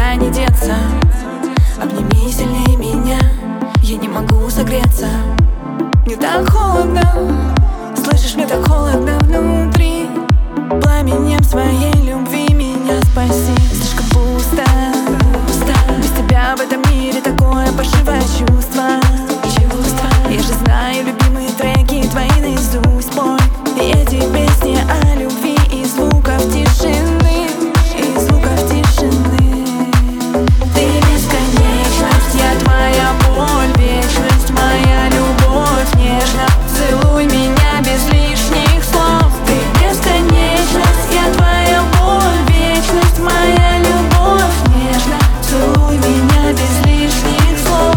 никуда не деться. Обними сильнее меня, я не могу согреться. Мне так холодно, слышишь, мне так холодно внутри. Пламенем своей любви меня спаси. Слишком пусто, без тебя в этом мире такое паршивое чувство. Я же знаю любимые треки твои наизусть, пой. И эти песни о любви и звуков тишины, и звуков тишины. Ты бесконечность, я твоя боль, вечность, моя любовь, нежно целуй меня без лишних слов. Ты бесконечность, я твоя боль, вечность, моя любовь, нежно целуй меня без лишних слов.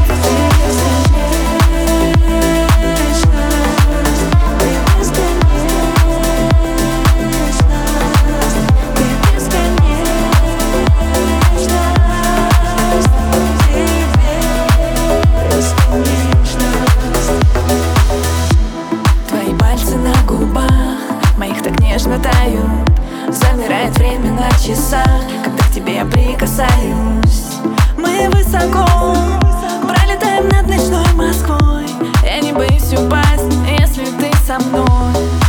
Нежно тают, замирает время на часах, когда к тебе я прикасаюсь. Мы высоко пролетаем над ночной Москвой. Я не боюсь упасть, если ты со мной.